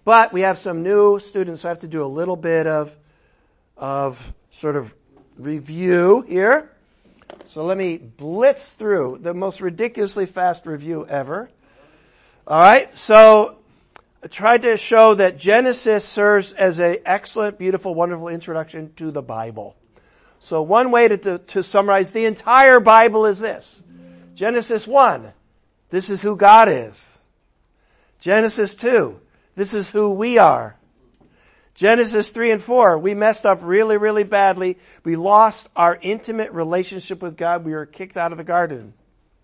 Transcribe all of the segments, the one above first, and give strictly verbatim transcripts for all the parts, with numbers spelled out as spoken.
But we have some new students, so I have to do a little bit of, of sort of review here. So let me blitz through the most ridiculously fast review ever. All right, so I tried to show that Genesis serves as an excellent, beautiful, wonderful introduction to the Bible. So one way to, to, to summarize the entire Bible is this. Genesis one, this is who God is. Genesis two, this is who we are. Genesis three and four, we messed up really, really badly. We lost our intimate relationship with God. We were kicked out of the garden.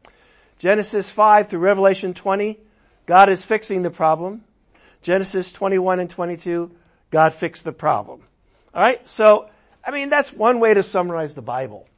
Genesis five through Revelation twenty, God is fixing the problem. Genesis twenty-one and twenty-two, God fixed the problem. Alright, so, I mean, that's one way to summarize the Bible.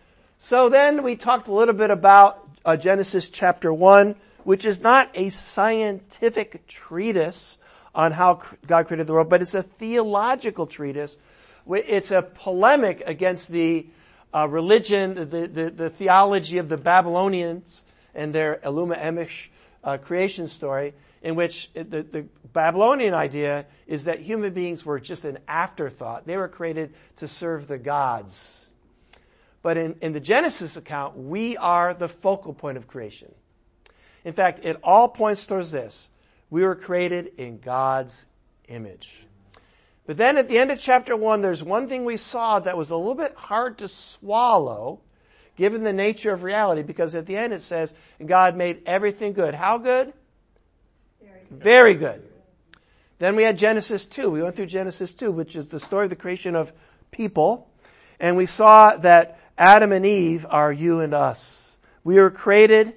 So then we talked a little bit about uh, Genesis chapter one, which is not a scientific treatise on how God created the world, but it's a theological treatise. It's a polemic against the uh, religion, the, the, the theology of the Babylonians and their Eluma Emish uh, creation story, in which the, the Babylonian idea is that human beings were just an afterthought. They were created to serve the gods. But in, in the Genesis account, we are the focal point of creation. In fact, it all points towards this. We were created in God's image. But then at the end of chapter one, there's one thing we saw that was a little bit hard to swallow, given the nature of reality, because at the end it says, God made everything good. How good? Very good. Very good. Then we had Genesis two. We went through Genesis two, which is the story of the creation of people. And we saw that Adam and Eve are you and us. We were created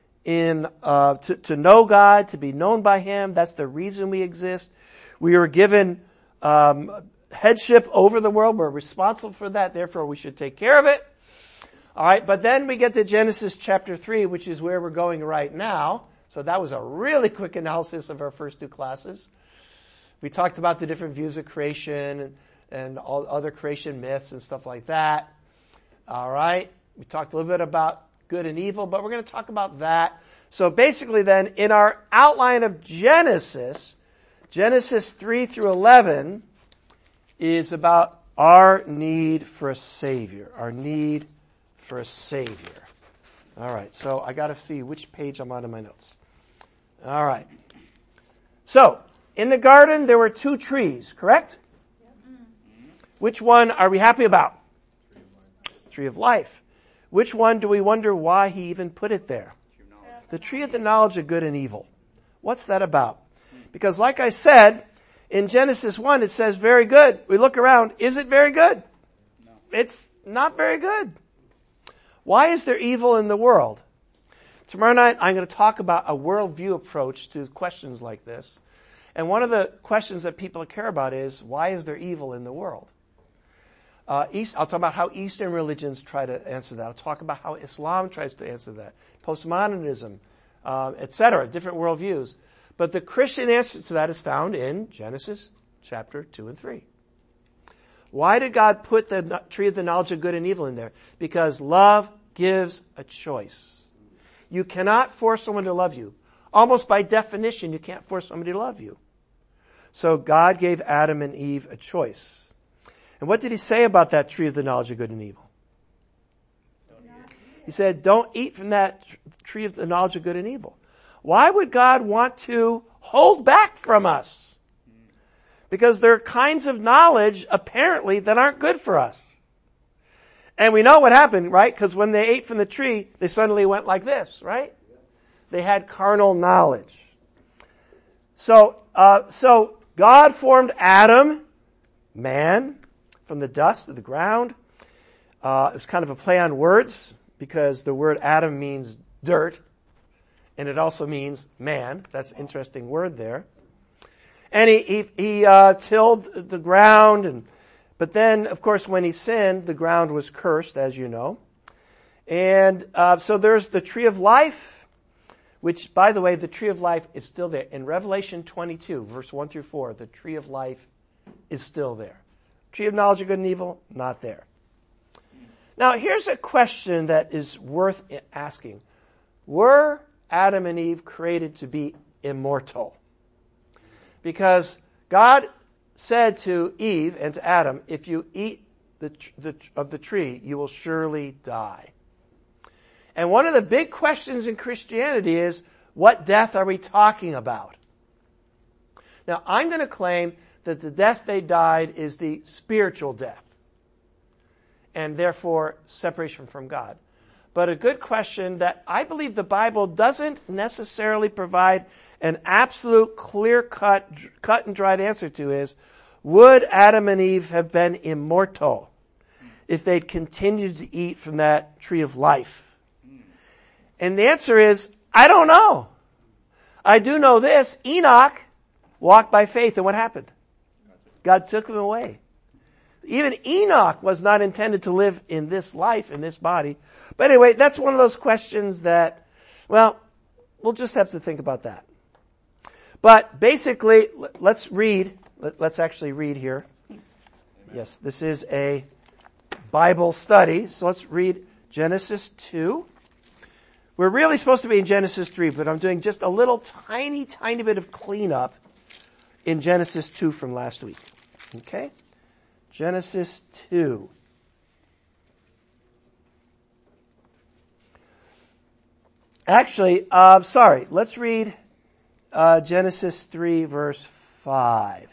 in uh to, to know God, to be known by Him. That's the reason we exist. We were given um headship over the world. We're responsible for that. Therefore, we should take care of it. All right, but then we get to Genesis chapter three, which is where we're going right now. So that was a really quick analysis of our first two classes. We talked about the different views of creation and, and all other creation myths and stuff like that. All right, we talked a little bit about good and evil, but we're going to talk about that. So basically then, in our outline of Genesis, Genesis three through eleven is about our need for a Savior. Our need for a Savior. All right, so I got to see which page I'm on in my notes. All right. So, in the garden, there were two trees, correct? Which one are we happy about? Tree of life. Which one do we wonder why He even put it there? The tree of the knowledge of good and evil. What's that about? Because like I said, in Genesis one it says very good. We look around, is it very good? No. It's not very good. Why is there evil in the world? Tomorrow night I'm going to talk about a worldview approach to questions like this. And one of the questions that people care about is, why is there evil in the world? Uh, East, I'll talk about how Eastern religions try to answer that. I'll talk about how Islam tries to answer that. Postmodernism, uh, et cetera, different worldviews. But the Christian answer to that is found in Genesis chapter two and three. Why did God put the tree of the knowledge of good and evil in there? Because love gives a choice. You cannot force someone to love you. Almost by definition, you can't force somebody to love you. So God gave Adam and Eve a choice. And what did He say about that tree of the knowledge of good and evil? He said, don't eat from that tree of the knowledge of good and evil. Why would God want to hold back from us? Because there are kinds of knowledge, apparently, that aren't good for us. And we know what happened, right? Because when they ate from the tree, they suddenly went like this, right? They had carnal knowledge. So, uh, so God formed Adam, man, from the dust of the ground. Uh, it was kind of a play on words, because the word Adam means dirt, and it also means man. That's an interesting word there. And he, he, he uh, tilled the ground, and but then, of course, when he sinned, the ground was cursed, as you know. And uh, so there's the tree of life, which, by the way, the tree of life is still there. In Revelation twenty-two, verse one through four, the tree of life is still there. Tree of knowledge of good and evil, not there. Now, here's a question that is worth asking. Were Adam and Eve created to be immortal? Because God said to Eve and to Adam, if you eat the, the, of the tree, you will surely die. And one of the big questions in Christianity is, what death are we talking about? Now, I'm going to claim that the death they died is the spiritual death, and therefore separation from God. But a good question that I believe the Bible doesn't necessarily provide an absolute clear-cut, cut and dried answer to is, would Adam and Eve have been immortal if they'd continued to eat from that tree of life? And the answer is, I don't know. I do know this. Enoch walked by faith, and what happened? God took him away. Even Enoch was not intended to live in this life, in this body. But anyway, that's one of those questions that, well, we'll just have to think about that. But basically, let's read, let's actually read here. Amen. Yes, this is a Bible study, so let's read Genesis two. We're really supposed to be in Genesis three, but I'm doing just a little tiny, tiny bit of cleanup in Genesis two from last week. Okay? Genesis two. Actually, uh, sorry, let's read uh, Genesis three verse five.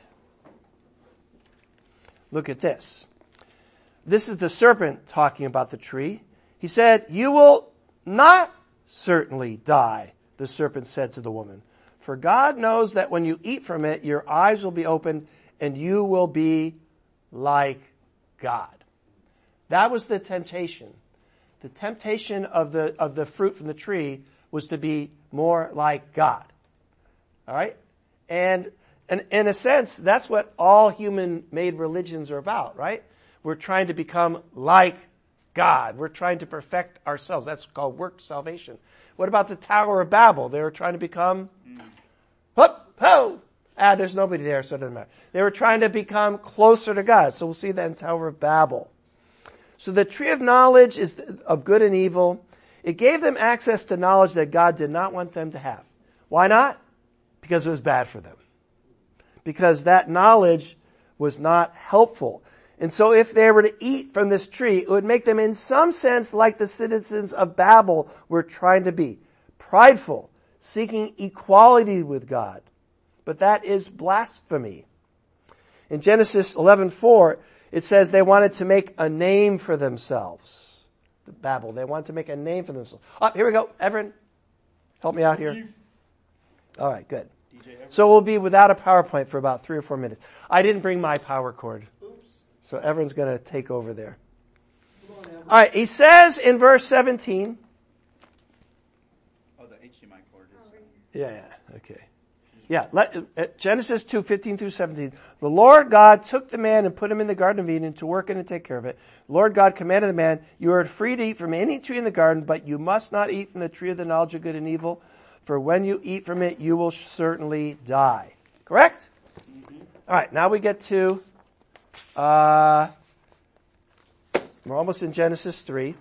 Look at this. This is the serpent talking about the tree. He said, you will not certainly die, the serpent said to the woman. For God knows that when you eat from it, your eyes will be opened and you will be like God. That was the temptation. The temptation of the, of the fruit from the tree was to be more like God. All right? And, and in a sense, that's what all human-made religions are about, right? We're trying to become like God. We're trying to perfect ourselves. That's called work salvation. What about the Tower of Babel? They were trying to become, whoop, ho! Ah, there's nobody there, so it doesn't matter. They were trying to become closer to God. So we'll see that in Tower of Babel. So the tree of knowledge is of good and evil. It gave them access to knowledge that God did not want them to have. Why not? Because it was bad for them. Because that knowledge was not helpful. And so if they were to eat from this tree, it would make them in some sense like the citizens of Babel were trying to be. Prideful, seeking equality with God. But that is blasphemy. In Genesis eleven four, it says they wanted to make a name for themselves. The Babel, they wanted to make a name for themselves. Oh, here we go. Everin, help me out here. All right, good. So we'll be without a PowerPoint for about three or four minutes. I didn't bring my power cord. So everyone's going to take over there. All right, he says in verse seventeen. Oh, the H D M I cord is. Yeah, yeah, okay. Yeah, let, uh, Genesis two, fifteen through seventeen. The Lord God took the man and put him in the Garden of Eden to work in and take care of it. The Lord God commanded the man, you are free to eat from any tree in the garden, but you must not eat from the tree of the knowledge of good and evil, for when you eat from it, you will certainly die. Correct? Mm-hmm. All right, now we get to, uh, we're almost in Genesis three.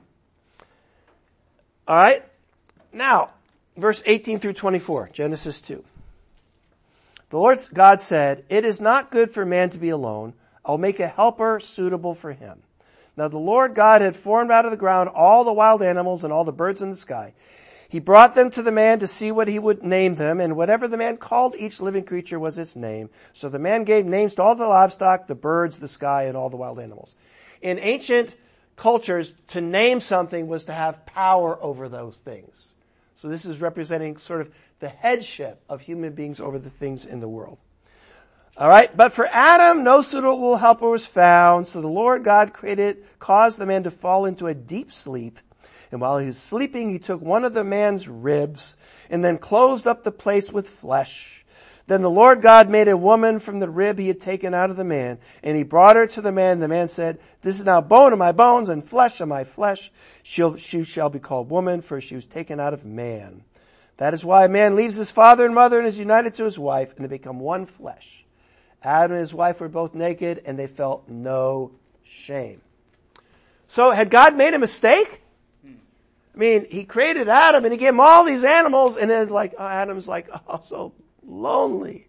All right, now, verse eighteen through twenty-four, Genesis two. The Lord God said, it is not good for man to be alone. I'll make a helper suitable for him. Now the Lord God had formed out of the ground all the wild animals and all the birds in the sky. He brought them to the man to see what he would name them, and whatever the man called each living creature was its name. So the man gave names to all the livestock, the birds, the sky, and all the wild animals. In ancient cultures, to name something was to have power over those things. So this is representing sort of the headship of human beings over the things in the world. All right, but for Adam, no suitable helper was found. So the Lord God created, caused the man to fall into a deep sleep. And while he was sleeping, he took one of the man's ribs and then closed up the place with flesh. Then the Lord God made a woman from the rib he had taken out of the man, and he brought her to the man. The man said, this is now bone of my bones and flesh of my flesh. She'll, she shall be called woman, for she was taken out of man. That is why a man leaves his father and mother and is united to his wife, and they become one flesh. Adam and his wife were both naked, and they felt no shame. So had God made a mistake? I mean, he created Adam and he gave him all these animals, and then it's like, oh, Adam's like, oh, so lonely.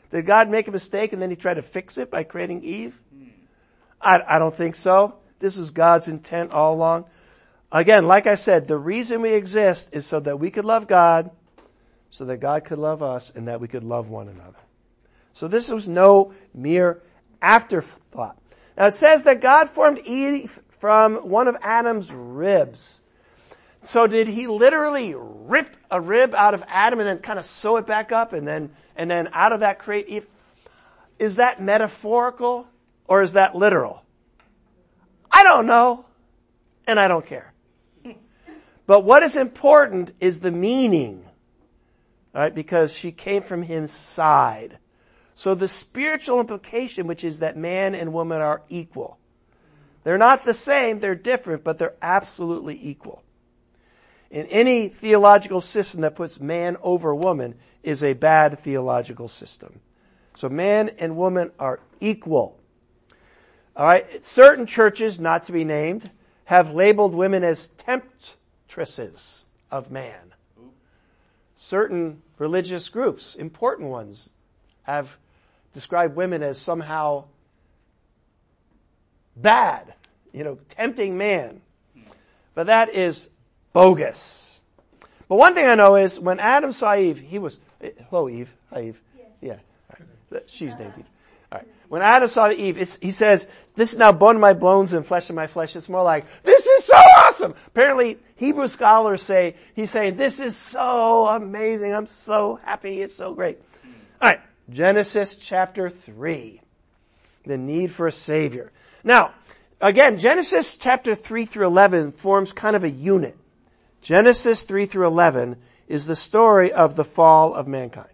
Did God make a mistake and then he tried to fix it by creating Eve? I, I don't think so. This was God's intent all along. Again, like I said, the reason we exist is so that we could love God, so that God could love us, and that we could love one another. So this was no mere afterthought. Now it says that God formed Eve from one of Adam's ribs. So did he literally rip a rib out of Adam and then kind of sew it back up and then, and then out of that create Eve? Is that metaphorical or is that literal? I don't know, and I don't care. But what is important is the meaning, right? Because she came from his side. So the spiritual implication, which is that man and woman are equal. They're not the same, they're different, but they're absolutely equal. In any theological system that puts man over woman is a bad theological system. So man and woman are equal. All right. Certain churches, not to be named, have labeled women as temptresses of man. Certain religious groups, important ones, have described women as somehow bad, you know, tempting man. But that is bogus. But one thing I know is when Adam saw Eve, he was, hello Eve. Hi Eve. Yeah. All right. She's named Eve. All right. When Adam saw Eve, it's, he says, this is now bone of my bones and flesh of my flesh. It's more like, this is so awesome. Apparently, Hebrew scholars say, he's saying, this is so amazing. I'm so happy. It's so great. All right. Genesis chapter three. The need for a savior. Now, again, Genesis chapter three through eleven forms kind of a unit. Genesis three through eleven is the story of the fall of mankind.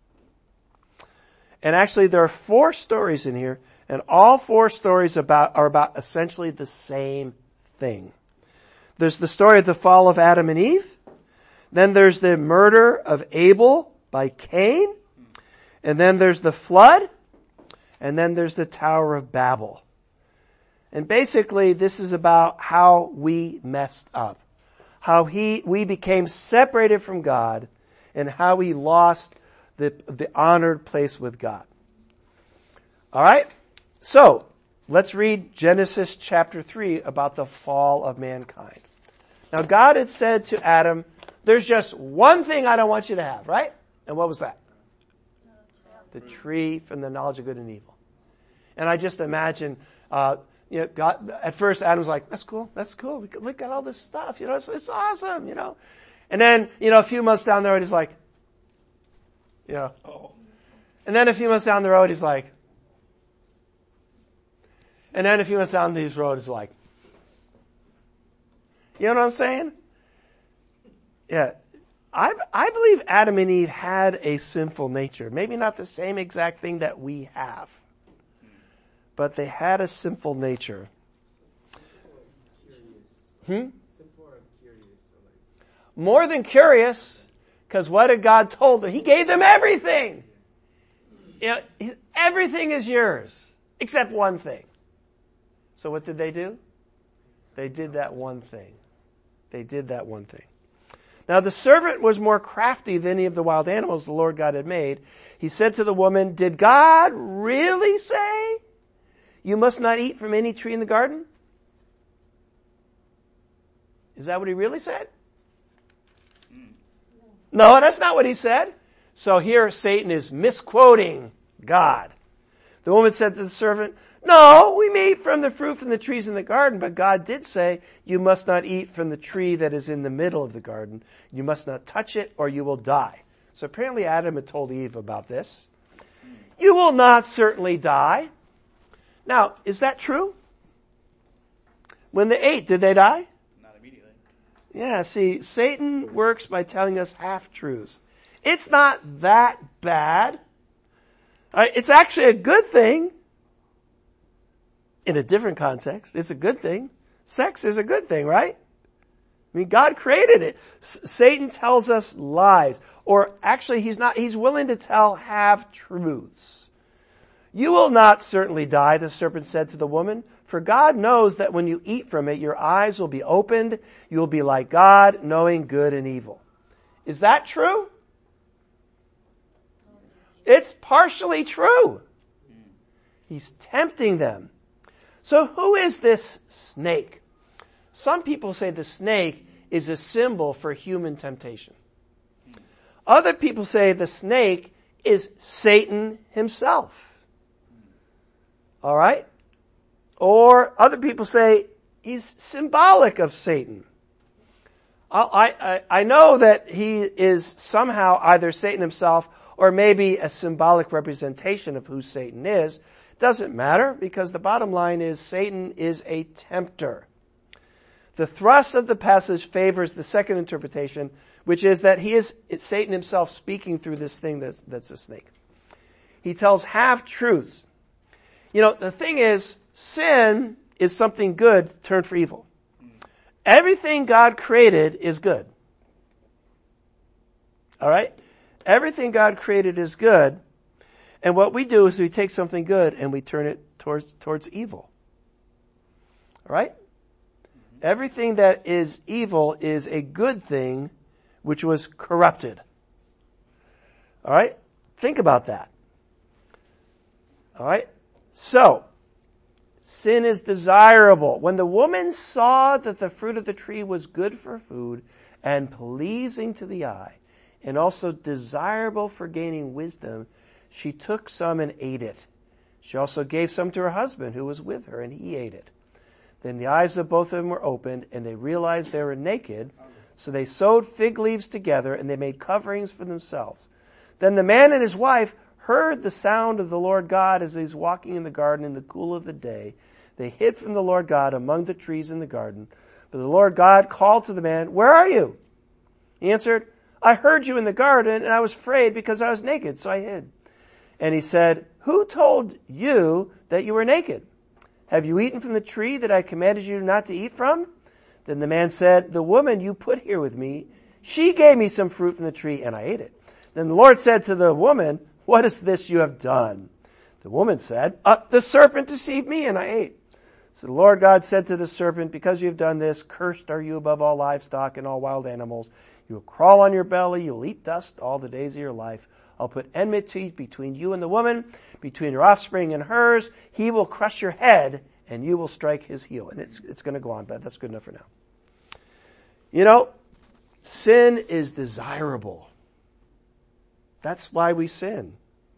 And actually there are four stories in here, and all four stories about, are about essentially the same thing. There's the story of the fall of Adam and Eve. Then there's the murder of Abel by Cain. And then there's the flood. And then there's the Tower of Babel. And basically this is about how we messed up. How he, we became separated from God, and how we lost the, the honored place with God. Alright? So, let's read Genesis chapter three about the fall of mankind. Now God had said to Adam, there's just one thing I don't want you to have, right? And what was that? The tree from the knowledge of good and evil. And I just imagine, uh, you know, God, at first Adam's like, that's cool, that's cool, we could look at all this stuff, you know, it's, it's awesome, you know. And then, you know, a few months down the road he's like, you know. Oh. And then a few months down the road he's like, and then a few months down this road he's like, you know what I'm saying? Yeah. I, I believe Adam and Eve had a sinful nature. Maybe not the same exact thing that we have. But they had a sinful nature. Hmm? More than curious, because what did God told them? He gave them everything. You know, everything is yours, except one thing. So what did they do? They did that one thing. They did that one thing. Now the serpent was more crafty than any of the wild animals the Lord God had made. He said to the woman, did God really say you must not eat from any tree in the garden? Is that what he really said? No, that's not what he said. So here Satan is misquoting God. The woman said to the serpent, no, we may eat from the fruit from the trees in the garden, but God did say, you must not eat from the tree that is in the middle of the garden. You must not touch it or you will die. So apparently Adam had told Eve about this. You will not certainly die. Now, is that true? When they ate, did they die? Not immediately. Yeah, see, Satan works by telling us half-truths. It's not that bad. All right, it's actually a good thing. In a different context, it's a good thing. Sex is a good thing, right? I mean, God created it. S- Satan tells us lies. Or actually, he's not, he's willing to tell half-truths. You will not certainly die, the serpent said to the woman, for God knows that when you eat from it, your eyes will be opened. You will be like God, knowing good and evil. Is that true? It's partially true. He's tempting them. So who is this snake? Some people say the snake is a symbol for human temptation. Other people say the snake is Satan himself. All right? Or other people say he's symbolic of Satan. I, I, I know that he is somehow either Satan himself or maybe a symbolic representation of who Satan is. Doesn't matter, because the bottom line is Satan is a tempter. The thrust of the passage favors the second interpretation, which is that he is it's Satan himself speaking through this thing that's, that's a snake. He tells half-truths. You know, the thing is, sin is something good turned for evil. Everything God created is good. All right? Everything God created is good. And what we do is we take something good and we turn it towards, towards evil. All right? Everything that is evil is a good thing which was corrupted. All right? Think about that. All right? So, sin is desirable. When the woman saw that the fruit of the tree was good for food and pleasing to the eye, and also desirable for gaining wisdom, she took some and ate it. She also gave some to her husband who was with her, and he ate it. Then the eyes of both of them were opened, and they realized they were naked. So they sewed fig leaves together, and they made coverings for themselves. Then the man and his wife heard the sound of the Lord God as he was walking in the garden in the cool of the day. They hid from the Lord God among the trees in the garden. But the Lord God called to the man, "Where are you?" He answered, "I heard you in the garden, and I was afraid because I was naked, so I hid." And he said, "Who told you that you were naked? Have you eaten from the tree that I commanded you not to eat from?" Then the man said, "The woman you put here with me, she gave me some fruit from the tree, and I ate it." Then the Lord said to the woman, "What is this you have done?" The woman said, uh, "The serpent deceived me, and I ate." So the Lord God said to the serpent, "Because you have done this, cursed are you above all livestock and all wild animals. You will crawl on your belly, you will eat dust all the days of your life. I'll put enmity between you and the woman, between your offspring and hers. He will crush your head, and you will strike his heel." And it's, it's going to go on, but that's good enough for now. You know, sin is desirable. That's why we sin.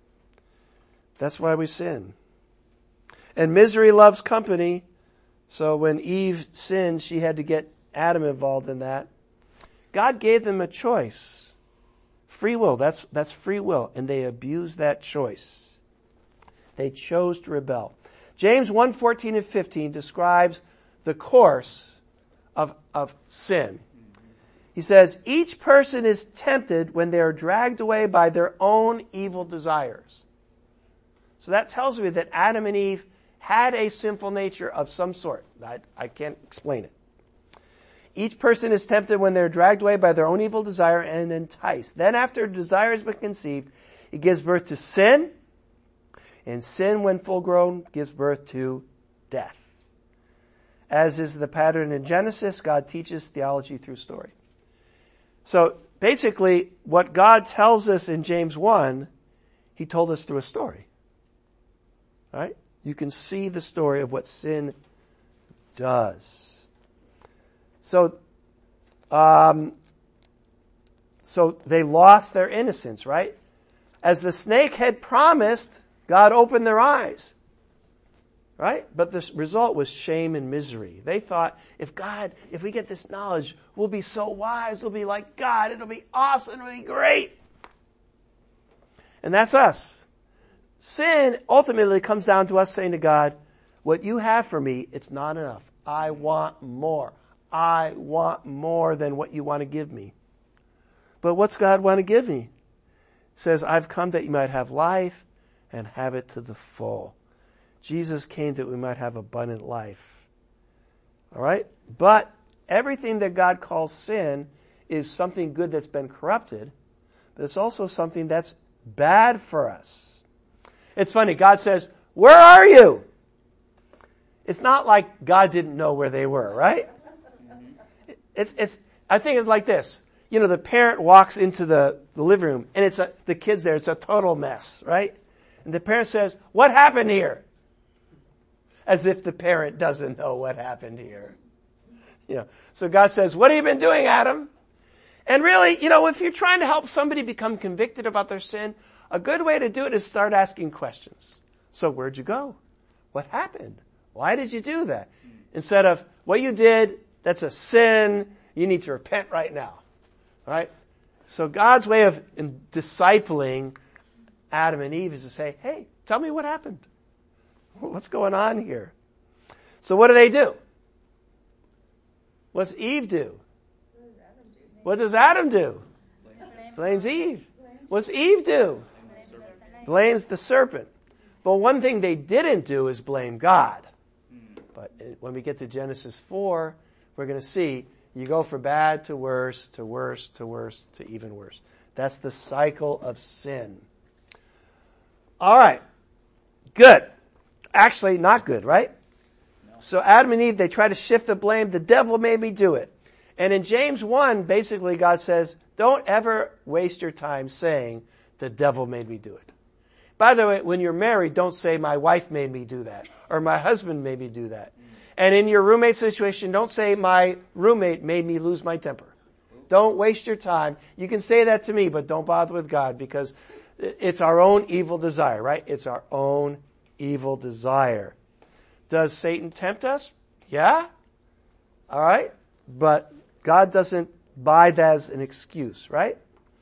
That's why we sin. And misery loves company. So when Eve sinned, she had to get Adam involved in that. God gave them a choice. Free will, that's, that's free will. And they abused that choice. They chose to rebel. James one, fourteen and fifteen describes the course of, of sin. He says, each person is tempted when they are dragged away by their own evil desires. So that tells me that Adam and Eve had a sinful nature of some sort. I, I can't explain it. Each person is tempted when they're dragged away by their own evil desire and enticed. Then after desire has been conceived, it gives birth to sin. And sin, when full grown, gives birth to death. As is the pattern in Genesis, God teaches theology through story. So basically, what God tells us in James one, He told us through a story. All right? You can see the story of what sin does. So, um, so they lost their innocence, right? As the snake had promised, God opened their eyes. Right? But the result was shame and misery. They thought, if God, if we get this knowledge, we'll be so wise, we'll be like God, it'll be awesome, it'll be great. And that's us. Sin ultimately comes down to us saying to God, what you have for me, it's not enough. I want more. I want more than what you want to give me. But what's God want to give me? He says, I've come that you might have life and have it to the full. Jesus came that we might have abundant life. All right? But everything that God calls sin is something good that's been corrupted, but it's also something that's bad for us. It's funny, God says, where are you? It's not like God didn't know where they were, right? It's, it's, I think it's like this. you know, the parent walks into the, the living room and it's a, the kid's there. It's a total mess, right? And the parent says, "What happened here?" As if the parent doesn't know what happened here. You know, so God says, "What have you been doing, Adam?" And really, you know, if you're trying to help somebody become convicted about their sin, a good way to do it is start asking questions. So where'd you go? What happened? Why did you do that? Instead of, what you did, that's a sin, you need to repent right now. All right? So God's way of discipling Adam and Eve is to say, "Hey, tell me what happened. What's going on here?" So what do they do? What's Eve do? What does Adam do? Blames Eve. What's Eve do? Blames the serpent. But one thing they didn't do is blame God. But when we get to Genesis four, we're going to see you go from bad to worse, to worse, to worse, to even worse. That's the cycle of sin. All right. Good. Actually, not good, right? So Adam and Eve, they try to shift the blame. The devil made me do it. And in James one, basically God says, don't ever waste your time saying, the devil made me do it. By the way, when you're married, don't say, my wife made me do that, or my husband made me do that. And in your roommate situation, don't say, my roommate made me lose my temper. Don't waste your time. You can say that to me, but don't bother with God, because it's our own evil desire, right? It's our own evil desire. Does Satan tempt us? Yeah. All right. But God doesn't buy that as an excuse, right?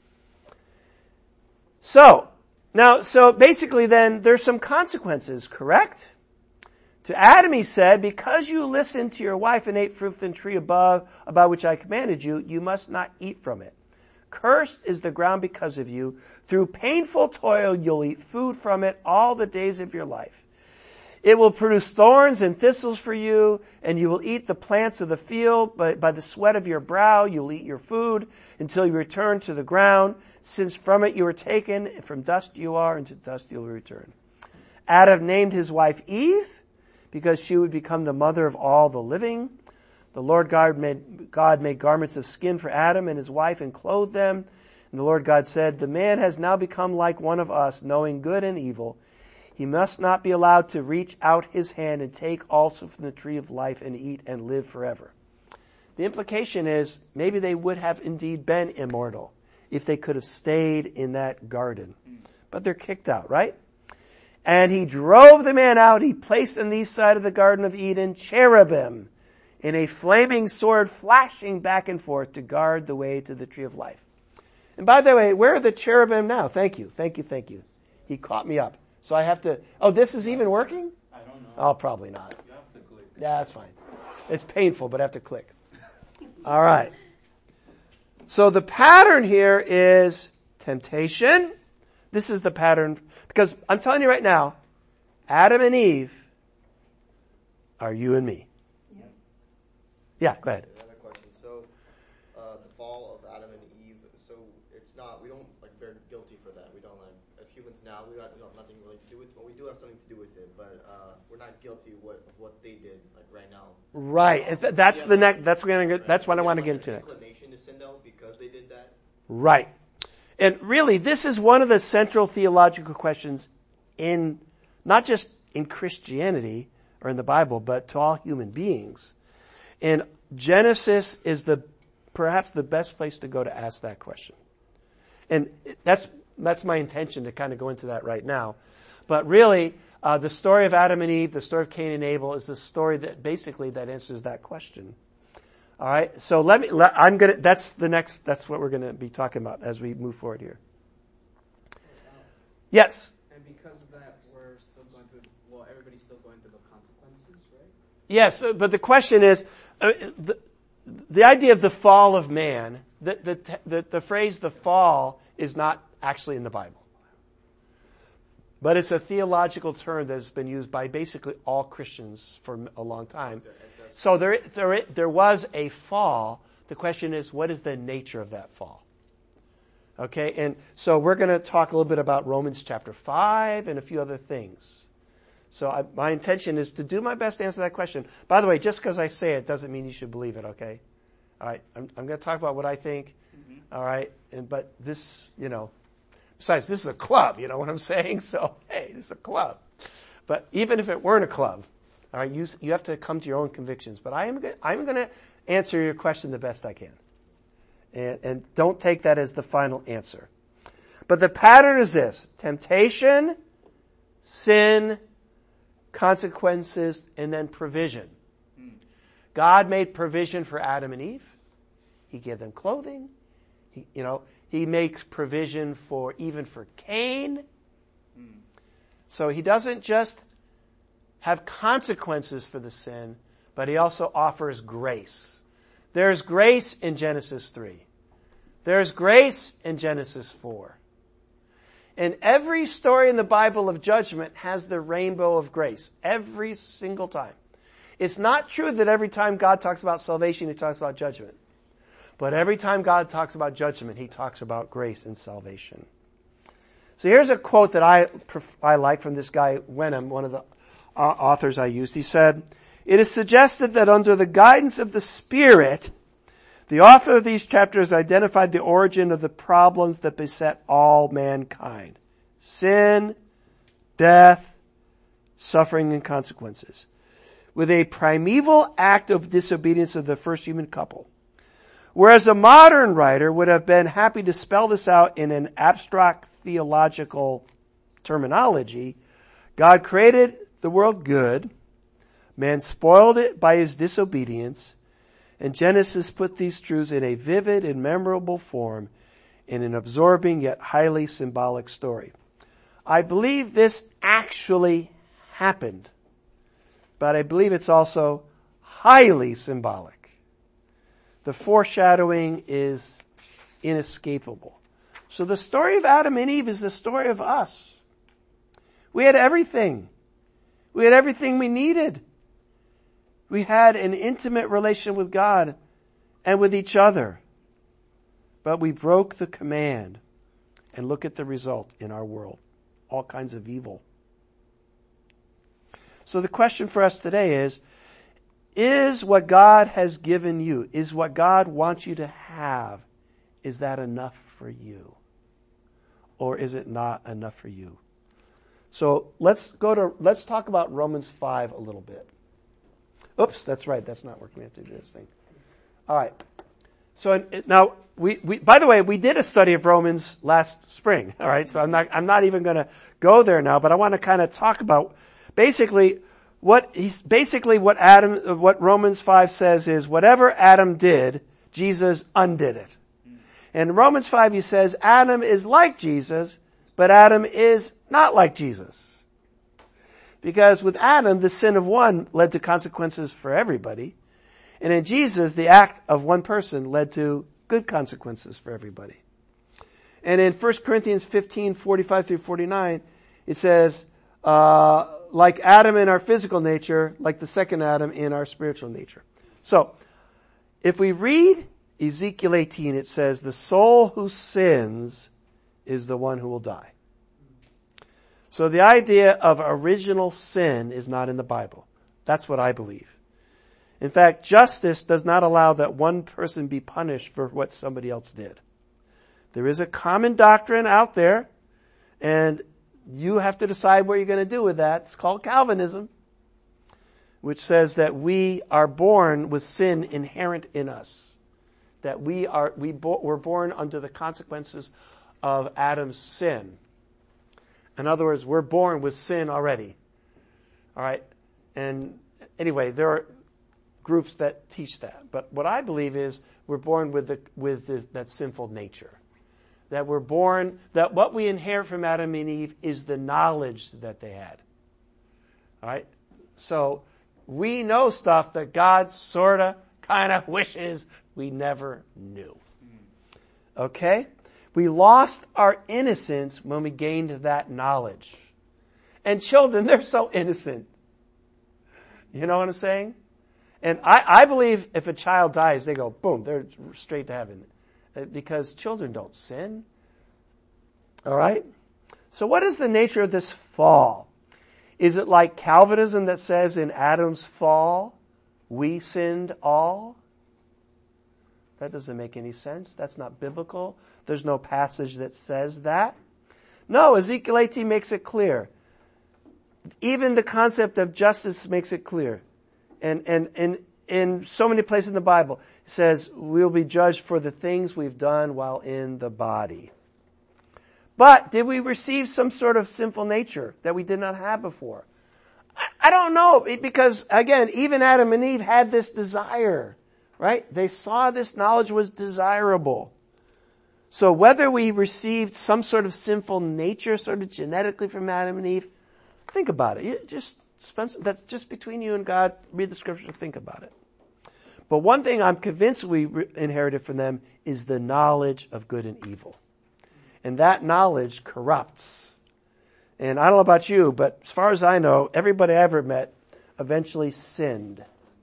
So, now, so basically then, there's some consequences, correct? To Adam he said, because you listened to your wife and ate fruit from the tree above, about which I commanded you, you must not eat from it. Cursed is the ground because of you. Through painful toil you'll eat food from it all the days of your life. It will produce thorns and thistles for you, and you will eat the plants of the field. But by the sweat of your brow you'll eat your food until you return to the ground, since from it you were taken, and from dust you are, and to dust you will return. Adam named his wife Eve, because she would become the mother of all the living. The Lord God made, God made garments of skin for Adam and his wife and clothed them. And the Lord God said, the man has now become like one of us, knowing good and evil. He must not be allowed to reach out his hand and take also from the tree of life and eat and live forever. The implication is maybe they would have indeed been immortal if they could have stayed in that garden. But they're kicked out, right? And he drove the man out. He placed on the east side of the Garden of Eden cherubim in a flaming sword flashing back and forth to guard the way to the tree of life. And by the way, where are the cherubim now? Thank you, thank you, thank you. He caught me up. So I have to, oh, this is even working? I don't know. Oh, probably not. You have to click. Yeah, that's fine. It's painful, but I have to click. All right. So the pattern here is temptation. This is the pattern, because I'm telling you right now, Adam and Eve are you and me. Yeah. Yeah, go ahead. Another question. So, uh, the fall of Adam and Eve, so it's not, we don't like bear guilty for that. We don't like, as humans now, we don't, we don't have nothing really to do with it, but we do have something to do with it, but, uh, we're not guilty of what, of what they did, like right now. Right. If that's Yeah, the like- next, that's, gonna, that's what I want to get into like next. an inclination to sin though, because they did that? Right. And really, this is one of the central theological questions in, not just in Christianity or in the Bible, but to all human beings. And Genesis is the, perhaps the best place to go to ask that question. And that's, that's my intention to kind of go into that right now. But really, uh, the story of Adam and Eve, the story of Cain and Abel is the story that basically that answers that question. All right. So let me, let, I'm going to, that's the next, that's what we're going to be talking about as we move forward here. Yes. And because of that, we're still going through, well, everybody's still going through the consequences, right? Yes. But the question is, uh, the, the idea of the fall of man, the, the, the, the phrase the fall is not actually in the Bible. But it's a theological term that's been used by basically all Christians for a long time. So there, there, there was a fall. The question is, what is the nature of that fall? Okay, and so we're going to talk a little bit about Romans chapter five and a few other things. So I, my intention is to do my best to answer that question. By the way, just because I say it doesn't mean you should believe it, okay? All right, I'm, I'm going to talk about what I think. Mm-hmm. All right, and but this, you know, besides, this is a club. You know what I'm saying? So hey, this is a club. But even if it weren't a club, all right, you you have to come to your own convictions. But I am go- I'm going to answer your question the best I can, and and don't take that as the final answer. But the pattern is this: temptation, sin, consequences, and then provision. Mm. God made provision for Adam and Eve. He gave them clothing. He, you know, he makes provision for even for Cain. Mm. So he doesn't just have consequences for the sin, but he also offers grace. There's grace in Genesis three. There's grace in Genesis four. And every story in the Bible of judgment has the rainbow of grace. Every single time. It's not true that every time God talks about salvation, he talks about judgment. But every time God talks about judgment, he talks about grace and salvation. So here's a quote that I, I like from this guy, Wenham, one of the authors I used. He said, "It is suggested that under the guidance of the Spirit, the author of these chapters identified the origin of the problems that beset all mankind. Sin, death, suffering, and consequences. With a primeval act of disobedience of the first human couple. Whereas a modern writer would have been happy to spell this out in an abstract theological terminology, God created the world good, man spoiled it by his disobedience, and Genesis put these truths in a vivid and memorable form in an absorbing yet highly symbolic story. I believe this actually happened, but I believe it's also highly symbolic. The foreshadowing is inescapable. So the story of Adam and Eve is the story of us. We had everything. We had everything we needed. We had an intimate relation with God and with each other. But we broke the command. And look at the result in our world. All kinds of evil. So the question for us today is, is what God has given you, is what God wants you to have, is that enough for you? Or is it not enough for you? So let's go to, let's talk about Romans five a little bit. Oops, that's right. That's not working. We have to do this thing. All right. So now, we, we, by the way, we did a study of Romans last spring. All right. So I'm not, I'm not even going to go there now, but I want to kind of talk about basically what he's, basically what Adam, what Romans five says is whatever Adam did, Jesus undid it. And in Romans five, he says Adam is like Jesus, but Adam is not like Jesus. Because with Adam, the sin of one led to consequences for everybody. And in Jesus, the act of one person led to good consequences for everybody. And in First Corinthians fifteen, forty-five through forty-nine, it says, uh, like Adam in our physical nature, like the second Adam in our spiritual nature. So, if we read Ezekiel eighteen, it says, the soul who sins is the one who will die. So the idea of original sin is not in the Bible. That's what I believe. In fact, justice does not allow that one person be punished for what somebody else did. There is a common doctrine out there, and you have to decide what you're going to do with that. It's called Calvinism, which says that we are born with sin inherent in us. That we are, we bo- were born under the consequences of Adam's sin. In other words, we're born with sin already. All right? And anyway, there are groups that teach that. But what I believe is we're born with the, with the, that sinful nature. That we're born, that what we inherit from Adam and Eve is the knowledge that they had. All right? So we know stuff that God sort of, kind of wishes we never knew. Okay? We lost our innocence when we gained that knowledge. And children, they're so innocent. You know what I'm saying? And I, I believe if a child dies, they go, boom, they're straight to heaven. Because children don't sin. All right? So what is the nature of this fall? Is it like Calvinism that says in Adam's fall, we sinned all? That doesn't make any sense. That's not biblical. There's no passage that says that. No, Ezekiel eighteen makes it clear. Even the concept of justice makes it clear. And, and, and in so many places in the Bible, it says we'll be judged for the things we've done while in the body. But did we receive some sort of sinful nature that we did not have before? I, I don't know, because again, even Adam and Eve had this desire, right? They saw this knowledge was desirable. So whether we received some sort of sinful nature sort of genetically from Adam and Eve, think about it. You just spend, that's just between you and God. Read the scripture, think about it. But one thing I'm convinced we inherited from them is the knowledge of good and evil. And that knowledge corrupts. And I don't know about you, but as far as I know, everybody I ever met eventually sinned.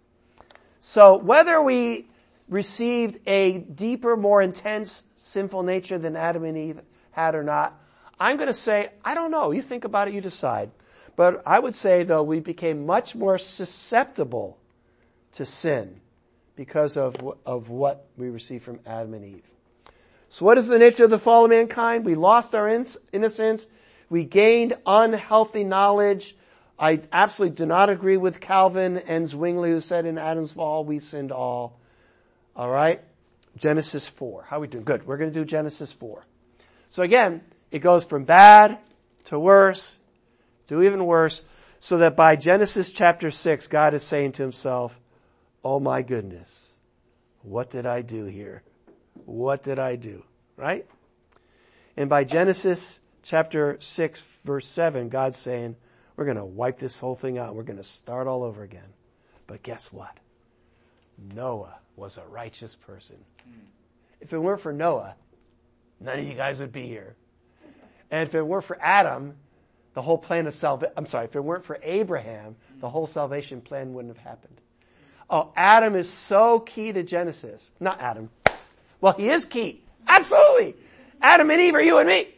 So whether we received a deeper, more intense sinful nature than Adam and Eve had or not, I'm going to say, I don't know. You think about it, you decide. But I would say, though, we became much more susceptible to sin because of, of what we received from Adam and Eve. So what is the nature of the fall of mankind? We lost our innocence. We gained unhealthy knowledge. I absolutely do not agree with Calvin and Zwingli, who said in Adam's fall, we sinned all. All right? Genesis four. How are we doing? Good. We're going to do Genesis four. So again, it goes from bad to worse to even worse, so that by Genesis chapter six, God is saying to himself, oh my goodness, what did I do here? What did I do? Right? And by Genesis chapter six, verse seven, God's saying, we're going to wipe this whole thing out. We're going to start all over again. But guess what? Noah was a righteous person. If it weren't for Noah, none of you guys would be here. And if it weren't for Adam, the whole plan of salvation, I'm sorry, if it weren't for Abraham, the whole salvation plan wouldn't have happened. Oh, Adam is so key to Genesis. Not Adam. Well, he is key. Absolutely. Adam and Eve are you and me.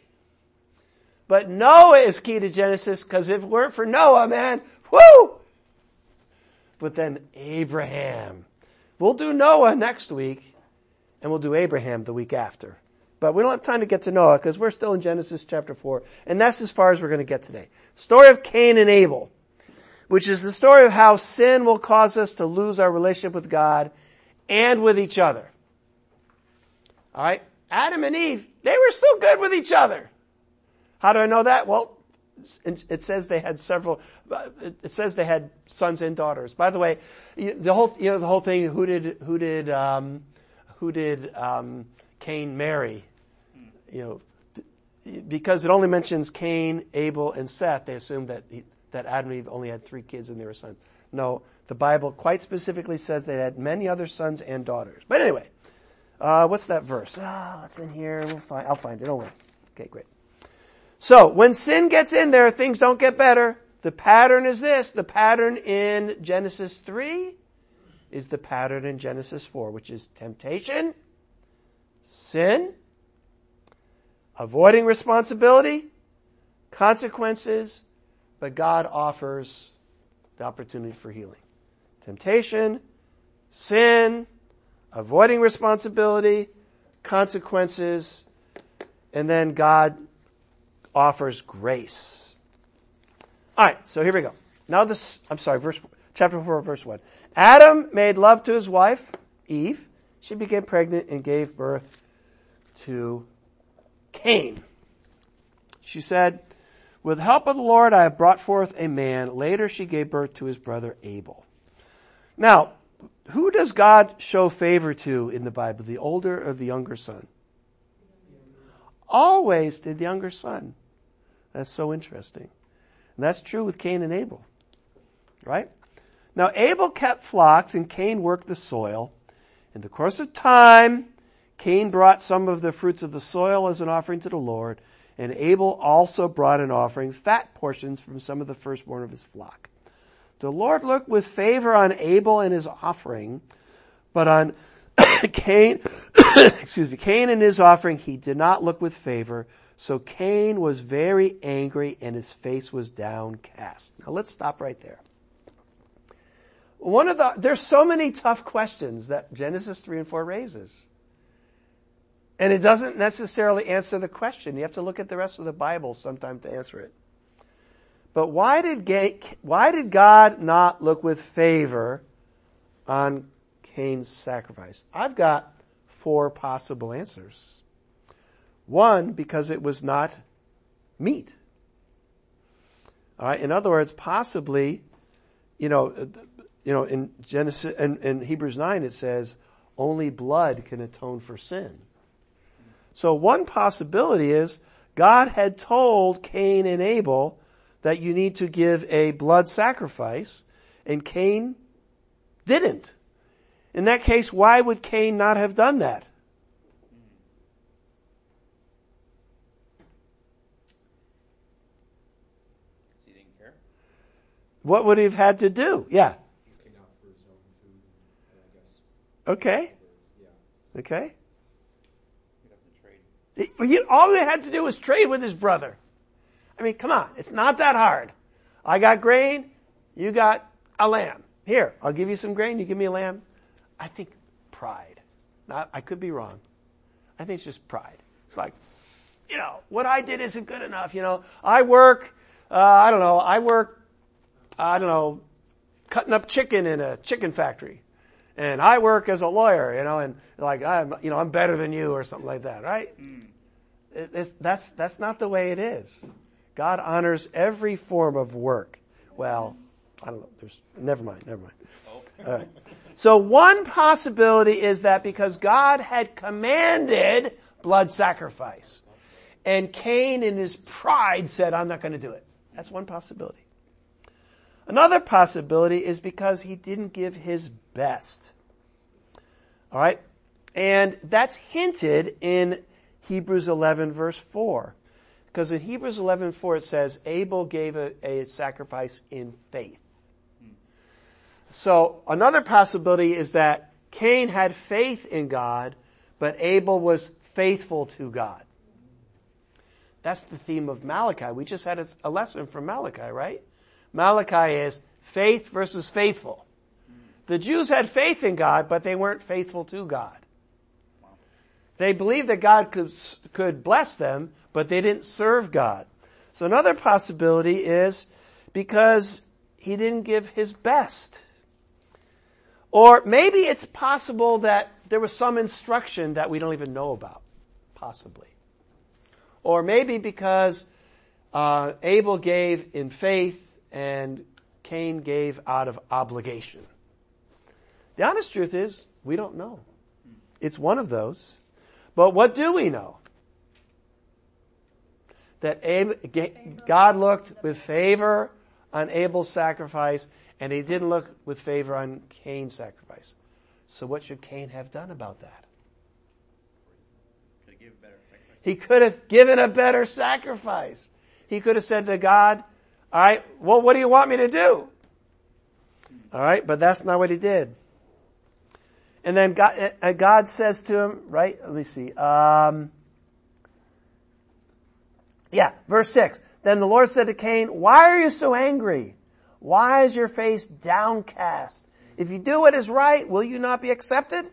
But Noah is key to Genesis, because if it weren't for Noah, man, whoo! But then Abraham. We'll do Noah next week, and we'll do Abraham the week after. But we don't have time to get to Noah, because we're still in Genesis chapter four, and that's as far as we're going to get today. Story of Cain and Abel, which is the story of how sin will cause us to lose our relationship with God and with each other. All right? Adam and Eve, they were still good with each other. How do I know that? Well, it says they had several, it says they had sons and daughters. By the way, the whole, you know, the whole thing, who did, who did, um, who did, um, Cain marry? You know, because it only mentions Cain, Abel, and Seth, they assume that he, that Adam and Eve only had three kids and they were sons. No, the Bible quite specifically says they had many other sons and daughters. But anyway, uh, what's that verse? Ah, oh, it's in here. We'll find, I'll find it. Don't worry. Okay, great. So, when sin gets in there, things don't get better. The pattern is this. The pattern in Genesis three is the pattern in Genesis four, which is temptation, sin, avoiding responsibility, consequences, but God offers the opportunity for healing. Temptation, sin, avoiding responsibility, consequences, and then God offers grace. All right, so here we go. Now this, I'm sorry, verse chapter four, verse one. Adam made love to his wife, Eve. She became pregnant and gave birth to Cain. She said, with the help of the Lord, I have brought forth a man. Later she gave birth to his brother Abel. Now, who does God show favor to in the Bible, the older or the younger son? Always the younger son. That's so interesting. And that's true with Cain and Abel. Right? Now, Abel kept flocks and Cain worked the soil. In the course of time, Cain brought some of the fruits of the soil as an offering to the Lord, and Abel also brought an offering, fat portions from some of the firstborn of his flock. The Lord looked with favor on Abel and his offering, but on Cain, excuse me, Cain and his offering he did not look with favor. So Cain was very angry and his face was downcast. Now let's stop right there. One of the, there's so many tough questions that Genesis three and four raises. And it doesn't necessarily answer the question. You have to look at the rest of the Bible sometime to answer it. But why did Ga- why did God not look with favor on Cain's sacrifice? I've got four possible answers. One, because it was not meat. All right. In other words, possibly, you know, you know, in Genesis, in, in Hebrews nine, it says only blood can atone for sin. So one possibility is God had told Cain and Abel that you need to give a blood sacrifice, and Cain didn't. In that case, why would Cain not have done that? He didn't care. What would he have had to do? Yeah. Looking out for his own food, I guess. Okay. Yeah. Okay. He'd have to trade. You, all they had to do was trade with his brother. I mean, come on. It's not that hard. I got grain. You got a lamb. Here, I'll give you some grain. You give me a lamb. I think pride. Not, I could be wrong. I think it's just pride. It's like, you know, what I did isn't good enough. You know, I work, uh, I don't know, I work, I don't know, cutting up chicken in a chicken factory. And I work as a lawyer, you know, and like, I'm, you know, I'm better than you or something like that, right? Mm. It, it's, that's, that's not the way it is. God honors every form of work. Well, I don't know. There's, never mind, never mind. All right. So one possibility is that because God had commanded blood sacrifice, and Cain in his pride said, I'm not going to do it. That's one possibility. Another possibility is because he didn't give his best. All right? And that's hinted in Hebrews eleven verse four. Because in Hebrews eleven four it says, Abel gave a, a sacrifice in faith. So another possibility is that Cain had faith in God, but Abel was faithful to God. That's the theme of Malachi. We just had a, a lesson from Malachi, right? Malachi is faith versus faithful. The Jews had faith in God, but they weren't faithful to God. They believed that God could, could bless them, but they didn't serve God. So another possibility is because he didn't give his best. Or maybe it's possible that there was some instruction that we don't even know about. Possibly. Or maybe because uh, Abel gave in faith and Cain gave out of obligation. The honest truth is, we don't know. It's one of those. But what do we know? That Abel, God looked with favor on Abel's sacrifice, and he didn't look with favor on Cain's sacrifice. So what should Cain have done about that? Could have given better sacrifice. He could have given a better sacrifice. He could have said to God, all right, well, what do you want me to do? All right, but that's not what he did. And then God, uh, God says to him, right, let me see. Um, yeah, verse six. Then the Lord said to Cain, why are you so angry? Why is your face downcast? If you do what is right, will you not be accepted?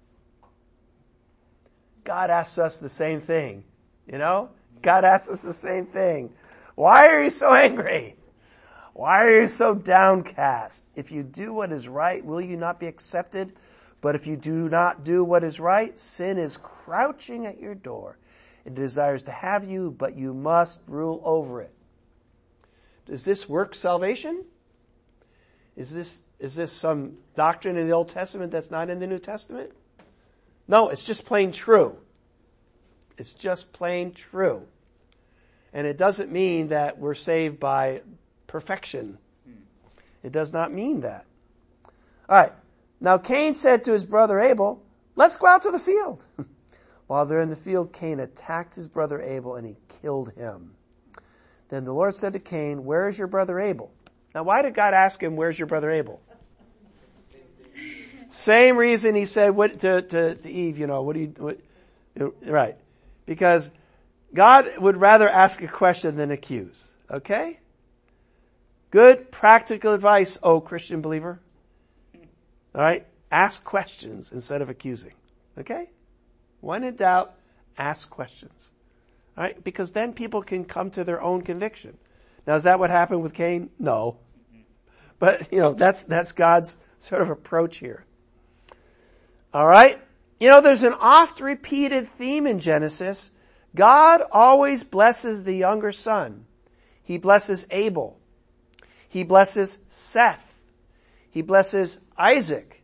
God asks us the same thing. You know? God asks us the same thing. Why are you so angry? Why are you so downcast? If you do what is right, will you not be accepted? But if you do not do what is right, sin is crouching at your door. It desires to have you, but you must rule over it. Does this work salvation? Is this, is this some doctrine in the Old Testament that's not in the New Testament? No, it's just plain true. It's just plain true. And it doesn't mean that we're saved by perfection. It does not mean that. All right. Now Cain said to his brother Abel, let's go out to the field. While they're in the field, Cain attacked his brother Abel and he killed him. Then the Lord said to Cain, where is your brother Abel? Now why did God ask him, where's your brother Abel? Same reason he said what to, to, to Eve, you know, what do you, what, right. Because God would rather ask a question than accuse. Okay? Good practical advice, oh Christian believer. All right? Ask questions instead of accusing. Okay? When in doubt, Ask questions. All right? Because then people can come to their own conviction. Now, is that what happened with Cain? No. But, you know, that's, that's God's sort of approach here. All right? You know, there's an oft repeated theme in Genesis. God always blesses the younger son. He blesses Abel. He blesses Seth. He blesses Isaac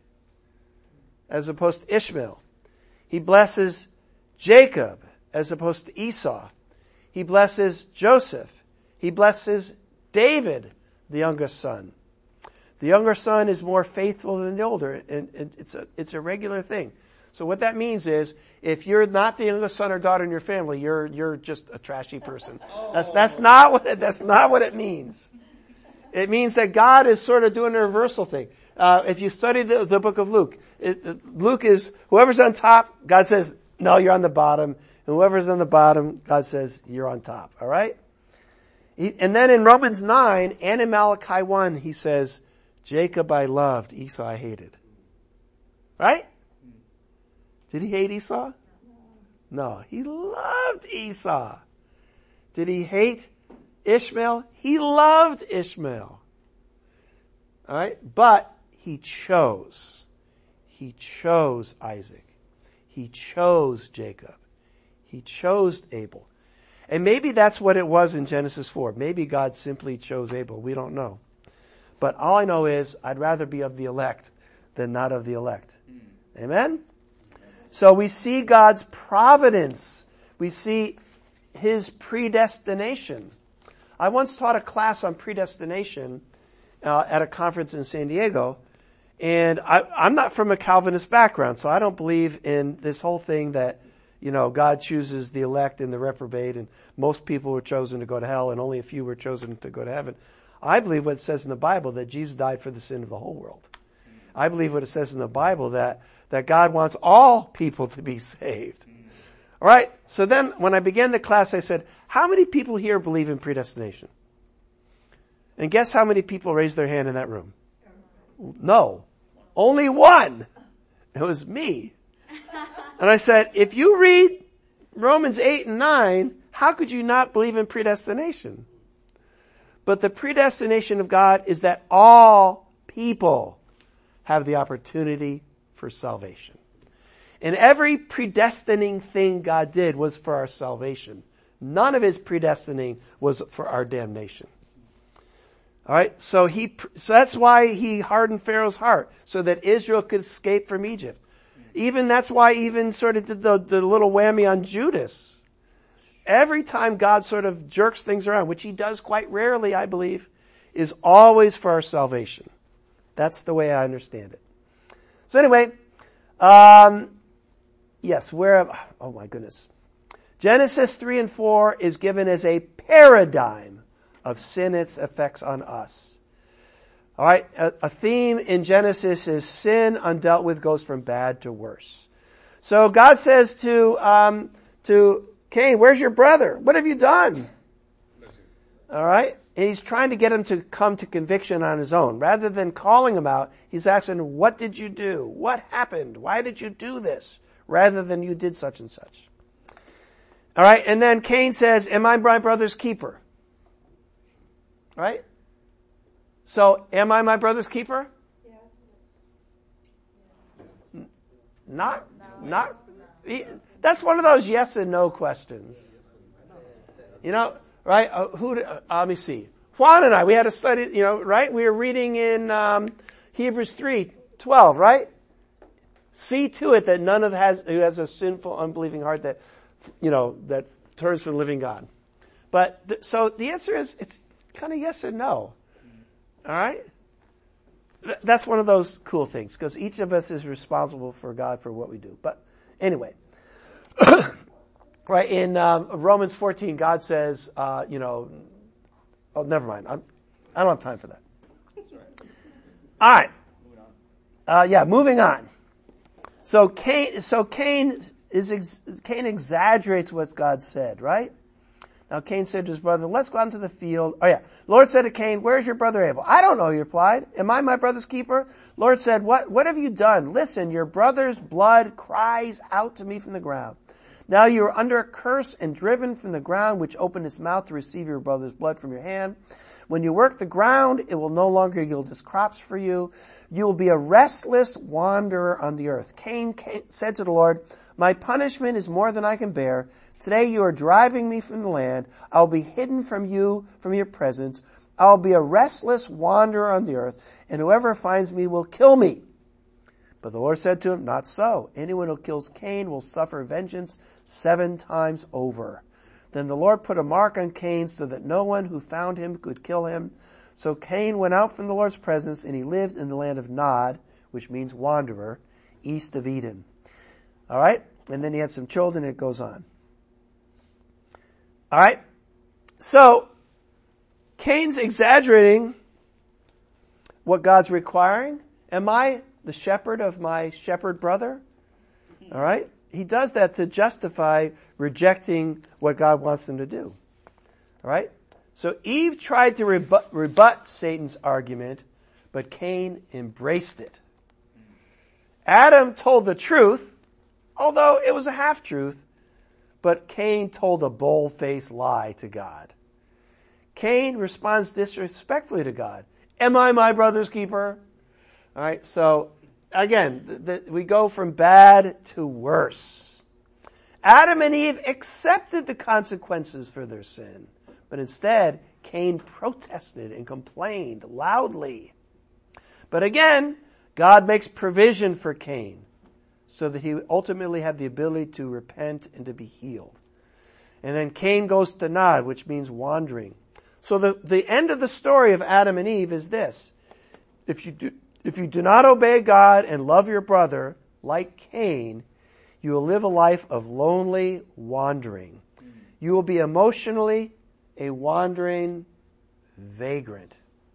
as opposed to Ishmael. He blesses Jacob as opposed to Esau. He blesses Joseph. He blesses David, the youngest son. The younger son is more faithful than the older, and, and it's a, it's a regular thing. So what that means is, if you're not the youngest son or daughter in your family, you're, you're just a trashy person. That's, that's not what it, that's not what it means. It means that God is sort of doing a reversal thing. Uh, if you study the, the book of Luke, it, it, Luke is, whoever's on top, God says, no, you're on the bottom. And whoever's on the bottom, God says, you're on top. Alright? And then in Romans nine and in Malachi one, he says, Jacob I loved, Esau I hated. Right? Did he hate Esau? No, he loved Esau. Did he hate Ishmael? He loved Ishmael. Alright? But he chose. He chose Isaac. He chose Jacob. He chose Abel. And maybe that's what it was in Genesis four. Maybe God simply chose Abel. We don't know. But all I know is I'd rather be of the elect than not of the elect. Amen? So we see God's providence. We see His predestination. I once taught a class on predestination uh, at a conference in San Diego. And I, I'm not from a Calvinist background, so I don't believe in this whole thing that, you know, God chooses the elect and the reprobate, and most people were chosen to go to hell and only a few were chosen to go to heaven. I believe what it says in the Bible, that Jesus died for the sin of the whole world. I believe what it says in the Bible, that, that God wants all people to be saved. All right. So then when I began the class, I said, how many people here believe in predestination? And guess how many people raised their hand in that room? No. Only one. It was me. And I said, if you read Romans eight and nine, how could you not believe in predestination? But the predestination of God is that all people have the opportunity for salvation. And every predestining thing God did was for our salvation. None of His predestining was for our damnation. Alright, so he, so that's why He hardened Pharaoh's heart, so that Israel could escape from Egypt. Even, that's why even sort of did the, the little whammy on Judas. Every time God sort of jerks things around, which He does quite rarely, I believe, is always for our salvation. That's the way I understand it. So anyway, um, yes, where, oh my goodness. Genesis three and four is given as a paradigm of sin, its effects on us. Alright, a, a theme in Genesis is sin undealt with goes from bad to worse. So God says to, um, to Cain, where's your brother? What have you done? Alright, and He's trying to get him to come to conviction on his own. Rather than calling him out, He's asking, what did you do? What happened? Why did you do this? Rather than you did such and such. Alright, and then Cain says, am I my brother's keeper? Right? So, am I my brother's keeper? Yes. Not, not, that's one of those yes and no questions. You know, right? Uh, who, uh, let me see. Juan and I, we had a study, you know, right? We were reading in, um, Hebrews three twelve, right? See to it that none of has, who has a sinful, unbelieving heart that, you know, that turns from the living God. But, th- so the answer is, it's kind of yes and no. Alright? That's one of those cool things, because each of us is responsible for God for what we do. But anyway, right, in um, Romans fourteen, God says, uh, you know, oh, never mind. I'm, I don't have time for that. Alright. Uh, yeah, moving on. So Cain, so Cain is, ex, Cain exaggerates what God said, right? Now Cain said to his brother, let's go out into the field. Oh yeah. Lord said to Cain, where's your brother Abel? I don't know, he replied. Am I my brother's keeper? Lord said, what, what have you done? Listen, your brother's blood cries out to me from the ground. Now you are under a curse and driven from the ground, which opened its mouth to receive your brother's blood from your hand. When you work the ground, it will no longer yield its crops for you. You will be a restless wanderer on the earth. Cain said to the Lord, my punishment is more than I can bear. Today you are driving me from the land. I will be hidden from you, from your presence. I will be a restless wanderer on the earth, and whoever finds me will kill me. But the Lord said to him, not so. Anyone who kills Cain will suffer vengeance seven times over. Then the Lord put a mark on Cain so that no one who found him could kill him. So Cain went out from the Lord's presence, and he lived in the land of Nod, which means wanderer, east of Eden. All right? And then he had some children, and it goes on. All right? So, Cain's exaggerating what God's requiring. Am I the shepherd of my shepherd brother? All right? He does that to justify rejecting what God wants him to do. All right? So Eve tried to rebut, rebut Satan's argument, but Cain embraced it. Adam told the truth, although it was a half-truth, but Cain told a bold-faced lie to God. Cain responds disrespectfully to God. Am I my brother's keeper? All right, so again, the, the, we go from bad to worse. Adam and Eve accepted the consequences for their sin, but instead, Cain protested and complained loudly. But again, God makes provision for Cain so that he ultimately had the ability to repent and to be healed. And then Cain goes to Nod, which means wandering. So the, the end of the story of Adam and Eve is this. If you do, if you do not obey God and love your brother, like Cain, you will live a life of lonely wandering. You will be emotionally a wandering vagrant.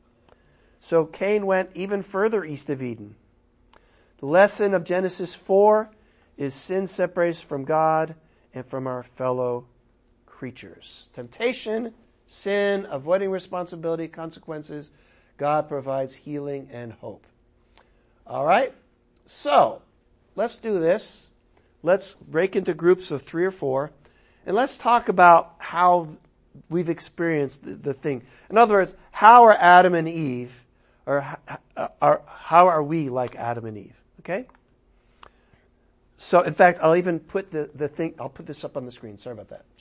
So Cain went even further east of Eden. The lesson of Genesis four is sin separates from God and from our fellow creatures. Temptation, sin, avoiding responsibility, consequences. God provides healing and hope. All right? So, let's do this. Let's break into groups of three or four, and let's talk about how we've experienced the, the thing. In other words, how are Adam and Eve, or are, how are we like Adam and Eve? Okay? So, in fact, I'll even put the, the thing, I'll put this up on the screen. Sorry about that.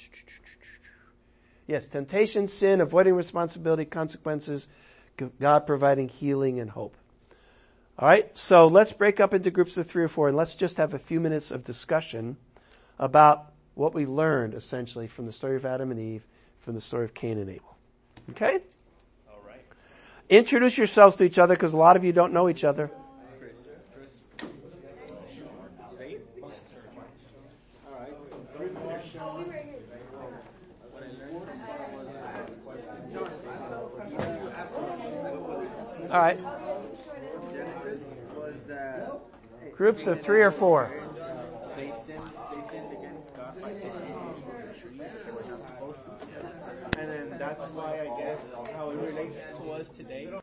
Yes, temptation, sin, avoiding responsibility, consequences, God providing healing and hope. All right, so let's break up into groups of three or four, and let's just have a few minutes of discussion about what we learned, essentially, from the story of Adam and Eve, from the story of Cain and Abel. Okay? All right. Introduce yourselves to each other, because a lot of you don't know each other. Chris. Chris. Faith? All right. So, All right. Genesis was that Groups of three or four. they sinned, they sinned against God by taking the tree that they were not supposed to. And then that's why I guess how it relates to us today.